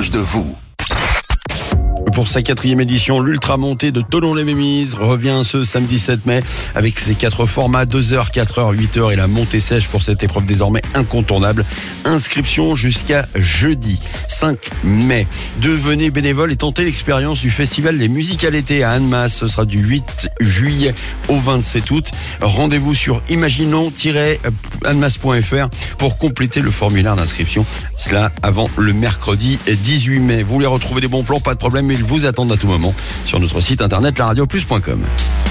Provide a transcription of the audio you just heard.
proche de vous. Pour sa 4e édition, l'Ultra Montée de Thonon-les-Mémises revient ce samedi 7 mai avec ses 4 formats, 2h, 4h, 8h et la montée sèche pour cette épreuve désormais incontournable. Inscription jusqu'à jeudi 5 mai. Devenez bénévole et tentez l'expérience du festival des musiques à l'été à Annemasse. Ce sera du 8 juillet au 27 août. Rendez-vous sur imaginons-annemasse.fr pour compléter le formulaire d'inscription. Cela avant le mercredi 18 mai. Vous voulez retrouver des bons plans, pas de problème, mais ils vous attendent à tout moment sur notre site internet laradioplus.com.